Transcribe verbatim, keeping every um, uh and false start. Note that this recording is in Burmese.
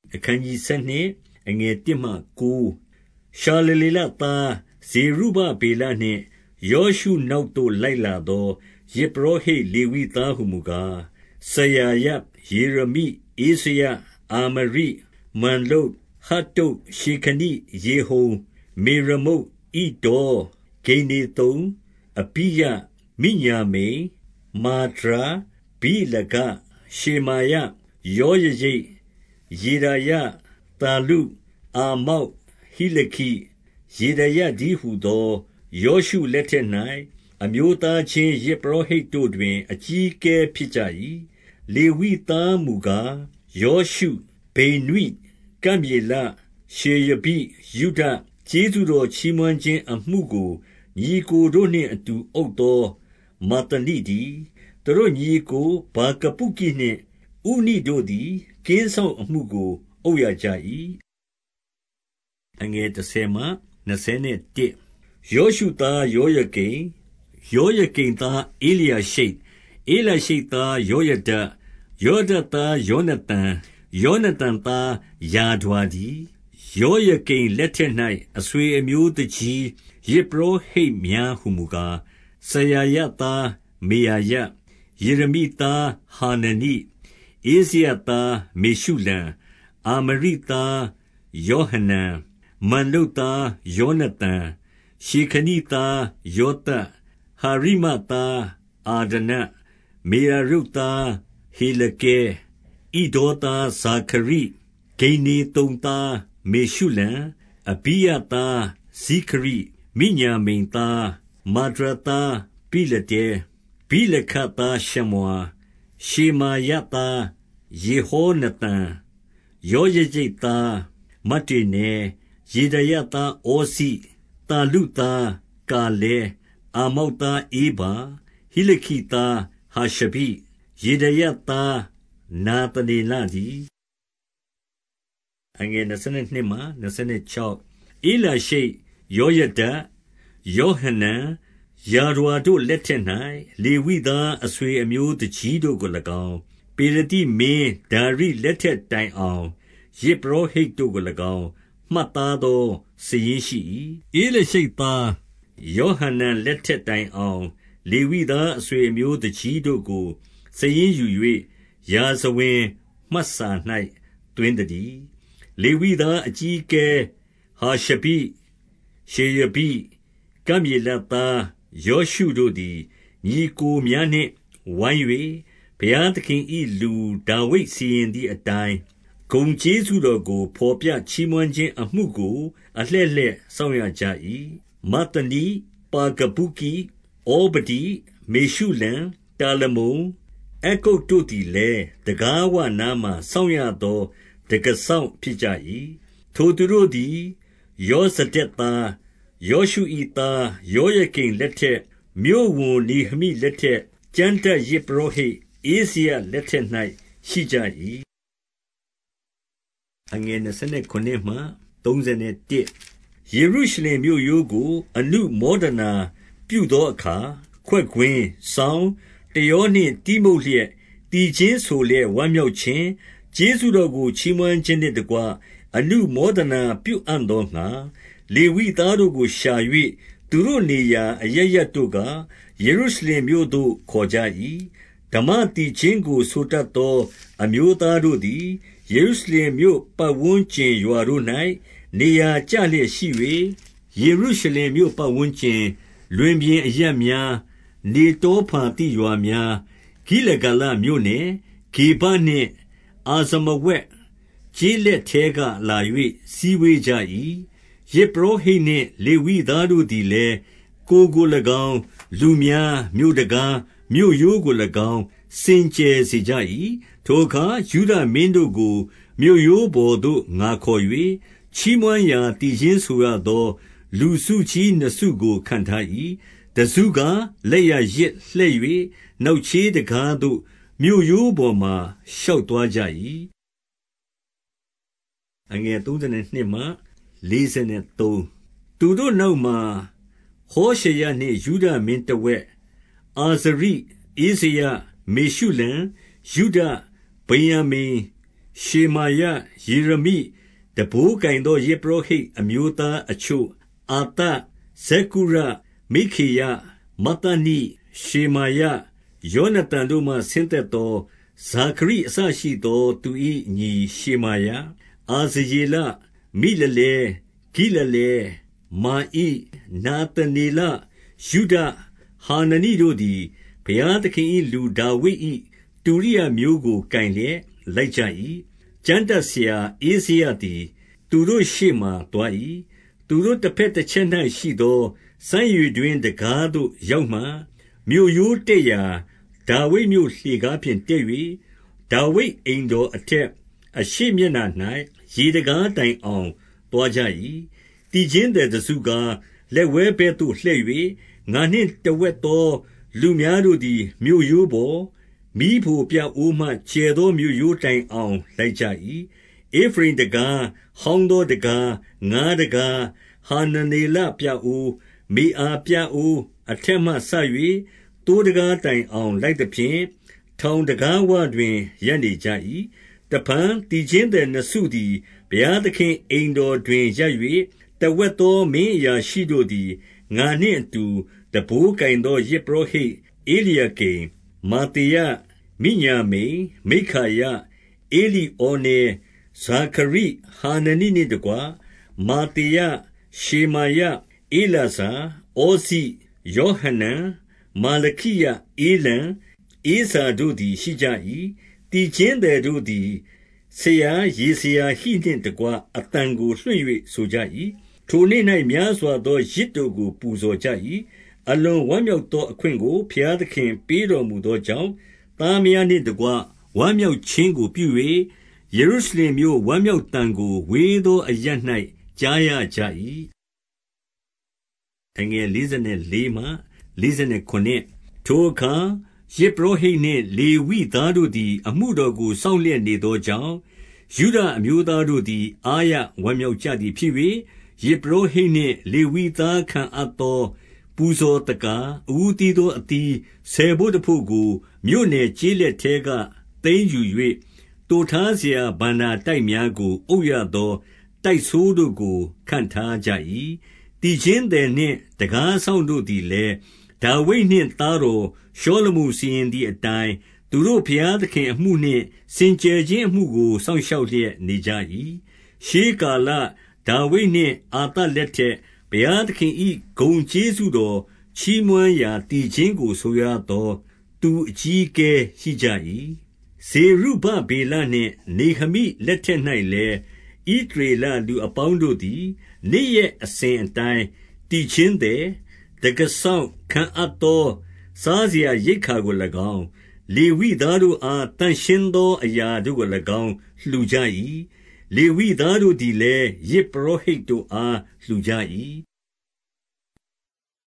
အခန်းကြီးဆယ်နှစ်အငယ်တစ်မှကိုးရှာလလေလသားဇေရုဗဗေလနှင့်ယောရှုနောက်သို့လိုက်လာသောယဇ်ပုရောဟိတ်လေဝိသားဟုမူကားစရာယယေရမိဧဇယအာမရိမန်လုတ်ဟတ္တုတ်ရှေခနိယေဟုံမေရမုတ်ဣဒေါဂိနေသုန်အပိယမိညာမေမာဒရာဘိလဂရှေမာယယောယရိတ်ယေဒယတာလုအာမောက်ဟိလခိယေဒယဒီဟုသောယောရှုလက်ထက်၌အမျိုးသားချင်းယဇ်ပုရောဟိတ်တို့တွင်အကြီးအကဲဖြစ်ကြ၏လေဝိသားမူကားယောရှုဗိနွိကံမြေလရှေယဘိယုဒကျေးဇူးတော်ချီးမွမ်းခြင်းအမှုကိုညီကိုတို့နှင့်အတူအုပ်သောမာတနိဒီသူတို့ညီကိုဘာကပုကိနှင့်ဥနိတို့သည်ကင်းဆောင်အမှုကိုအုပ်ရကြ၏အငယ်တစ်ဆယ်မှနှစ်ဆယ်နဲ့တစ်ယောရှုသားယောယကိန်ယောယကိန်သားအေလျာရှိတ်အေလရှိတ်သားယောယဒယောဒသားယောနသန်ယောနသန်သားယာဒွာဒီယောယကိန်လက်ထက်၌အဆွေအမျိုးတကြီးယဇ်ပုရောဟိတ်များဟုမူကားစရာယသားမေယာယယေရမိသားဟာနနိဧဇယသားမေရှုလံအာမရိသားယောဟနန်မန်လုတ်သားယောနသန်ရှေခနိသားယောသဟာရိမသားအာဒနမေရာရုတ်သားဟေလကေဣဒေါသားဇာခရိဂိနေတုံသားမေရှုလံအဘိယသားဇိခရိမိညာမိန်သားမာဒရသားပိလတေဘိလခသားရှမွာရှေမာယသားယေဟောနသန်ယောယจิတ်သားမတ္တေနေယေဒယသားဩစီတာလုသားကာလေအာမောက်သားအေဘာဟိလခိသားဟာရှဘိယေဒယသားနာတနေလဒီအငယ်နှစ်မှနှစ်ခြောက်အေလရှိတ်ယောယဒယောဟနန်ယာရဝါတို့လက်ထက်၌လေဝိသားအဆွေအမျိုးတကြီးတို့ကို၎င်းပေရတိမင်းဒါရိလက်ထက်တိုင်အောင်ယဇ်ပုရောဟိတ်တို့ကို၎င်းမှတ်သားသောစာရင်းရှိ၏အေလရှိတ်သားယောဟနန်လက်ထက်တိုင်အောင်လေဝိသားအဆွေအမျိုးတကြီးတို့ကိုစာရင်းယူ၍ရာဇဝင်မှတ်စာ၌တွင်တည်းလေဝိသားအကြီးအကဲဟာရှဘိရှေယဘိကံမြေလသားယောရှုတို့သည်ညီကိုများနှင့်ဝိုင်း၍ဘုရားသခင်၏လူဒါဝိဒ်စီရင်သည့်အတိုင်းဂုဏ်ကျေးဇူးတော်ကိုဖော်ပြချီးမွမ်းခြင်းအမှုကိုအလှည့်လှည့်ဆောင်ရကြ၏မတနိပါကပုကိဩဗဒီမေရှုလံတာလမုန်အကုတ်တို့သည်လည်းတကားဝနာမှစောင့်ရသောတကဆောင်ဖြစ်ကြ၏ထိုသူတို့သည်ယောဇဒက်သားယောရှု၏သားယောယကိန်လက်ထက်မြို့ဝန်နေဟမိလက်ထက်ကျမ်းတတ်ယဇ်ပုရောဟိတ်ဧဇယလက်ထက်၌ရှိကြ၏အငယ်29မှ31ယေရုရှလင်မြို့ရိုးကိုအနုမောဒနာပြုသောအခါခွက်ကွင်းဆောင်းတယောနှင့်တိမုတ်လျက်တည်ခြင်းဆိုလျက်ဝမ်းမြောက်ခြင်းကျေးဇူးတော်ကိုချီးမွမ်းခြင်းနှင့်တကွအနုမောဒနာပြုအံ့သောငှါလေဝိသားတို့ကိုရှာ၍သူတို့နေရာအရပ်ရပ်တို့ကယေရုရှလင်မြို့သို့ခေါ်ကြ၏ဓမ္မတည်ခြင်းကိုဆိုတတ်သောအမျိုးသားတို့သည်ယေရုရှလင်မြို့ပတ်ဝန်းကျင်ရွာတို့၌နေရာကျလျက်ရှိ၍ယေရုရှလင်မြို့ပတ်ဝန်းကျင်လွင်ပြင်အရပ်များနေတောဖာတိရွာများဂိလဂလမြို့နယ်ဂေဘနှင့်အာဇမဝက်ကျေးလက်ထဲကလာ၍စီဝေးကြ၏ယဇ်ပုရောဟိတ်နှင့်လေဝိသားတို့သည်လည်းကိုယ်ကို၎င်းလူများမြို့တကားမြို့ရိုးကို၎င်းစင်ကြယ်စေကြ၏ထိုအခါယူဒမင်းတို့ကိုမြို့ရိုးပေါ်သို့ငါခေါ်၍ချီးမွမ်းရာတည်ခြင်းဆိုရသောလူစုကြီးနှစ်စုကိုခန့်ထား၏တစုကလက်ရရစ်လှဲ့၍နောက်ချေးတကားသို့မြို့ရိုးပေါ်မှရှောက်သွားကြ၏အငယ်32မှ43သူတို့နောက်မှာဟောရှေယနှင့်ယုဒမင်းတဝက်အာဇရိဧဇယမေရှုလံယုဒဗိယံမိန်ရှေမာယယေရမိတဘိုးကင်သောယေပရောဟိတ်အမျိုးသားအချို့အာသဇေကုရမိခေယမတနိရှေမာယယောနသန်တို့မှဆင်းသက်သောဇာခရိအစရှိသောသူ၏ညီရှေမာယအာဇယေလမိလလေဂိလလေမာဣနာသနေလယုဒဟာနနိတို့သည်ဘုရားသခင်၏လူဒါဝိဒ်၏တူရိယာမျိုးကိုကင်လျက်လိုက်ကြ၏ကျမ်းတတ်ဆရာအေဇယသည်သူတို့ရှေ့မှသွား၏သူတို့တစ်ဖက်တစ်ချက်၌ရှိသောစံရွတွင်တကားသို့ရောက်မှမြို့ရိုးတက်ရာဒါဝိဒ်မြို့လှေကားဖြင့်တက်၍ဒါဝိဒ်အိမ်တော်အထက်အရှိမျက်နှာ၌ရေတကားတိုင်အောင်သွားကြ၏တည်ခြင်းတဲ့တစုကားလက်ဝဲဘဲ့သို့လှည့်၍ငါနှင့်တဝက်သောလူများတို့သည်မြို့ရိုးပေါ်မိဖို့ပြအိုးမှကျဲသောမြို့ရိုးတိုင်အောင်လိုက်ကြ၏အေဖရင်တကားဟောင်းသောတကားငါးတကားဟာနနေလပြအိုးမေအာပြအိုးအထက်မှဆ၍တိုးတကားတိုင်အောင်လိုက်သဖြင့်ထောင်တကားဝတွင်ရပ်နေကြ၏တပံတည်ခြင်းတဲ့နစုသည်ဘုရားသခင်အိမ်တော်တွင်ရပ်၍တဝက်သောမင်းအရာရှိတို့သည်ငါနှင့်အတူတဘိုးကင်သောယေပရောဟိတ်အေလျာကိမ်မာတေယမိညာမိန်မိခာယအေလီဩနေဇာခရိဟာနနိနှင့်တကွမာတေယရှေမာယအေလာဇာဩဇိယောဟနန်မာလခိယအေလံအေဇာတို့သည်ရှိကြ၏တည်ခြင်းသည်တို့သည်ဆရာယေဆရာဟိနှင့်တကွအတန်ကိုလွှင့်၍ဆိုကြ၏ထိုနေ့၌များစွာသောရစ်တို့ကိုပူဇော်ကြ၏အလွန်ဝမ်းမြောက်သောအခွင့်ကိုဘုရားသခင်ပေးတော်မူသောကြောင့်သားမယားနှင့်တကွဝမ်းမြောက်ခြင်းကိုပြု၍ယေရုရှလင်မြို့ဝမ်းမြောက်တန်ကိုဝေးသောအရပ်၌ကြားရကြ၏အငယ်လေးမှလေးဆယ်ခုထိုအခါယေပရောဟိတ်နှင့်လေဝိသားတို့သည်အမှုတော်ကိုစောင့်လျက်နေသောကြောင့်ယုဒအမျိုးသားတို့သည်အားရဝမ်းမြောက်ကြသည်ဖြစ်၍ယေပရောဟိတ်နှင့်လေဝိသားခံအပ်သောပူဇော်တကားအဦးသီးသောအသီးဆယ်ဘို့တဖို့ကိုမြို့နယ်ကျေးလက်ထဲကသိမ်းယူ၍တူထားเสียဘန္နာတိုက်များကိုအုပ်ရသောတိုက်ဆိုးတို့ကိုခန့်ထားကြ၏တည်ခြင်းသည်နှင့်တကားဆောင်တို့သည်လည်းဒါဝိဒ်နှင့်သားတော်ရှောလမုန်စီရင်သည့်အတိုင်းသူတို့ဘုရားသခင်အမှုနှင့်စင်ကြယ်ခြင်းအမှုကိုစောင့်ရှောက်လျက်နေကြ၏ရှေးကာလဒါဝိဒ်နှင့်အာသလက်ထက်ဘုရားသခင်၏ဂုဏ်ကျေးဇူးတော်ချီးမွမ်းရာတည်ခြင်းကိုဆိုရသောသူအကြီးအကဲရှိကြ၏ဇေရုဗဗေလနှင့်နေဟမိလက်ထက်၌လည်းဣသရေလလူအပေါင်းတို့သည်နေ့ရက်အစဉ်အတိုင်းတည်ခြင်းသည်တကဆောင်ခံအပ်သောစားစရာရိတ်ခါကို၎င်းလေဝိသားတို့အားတန်ရှင်းသောအရာတို့ကို၎င်းလှူကြ၏လေဝိသားတို့သည်လည်းယေပရောဟိတ်တို့အားလှူကြ၏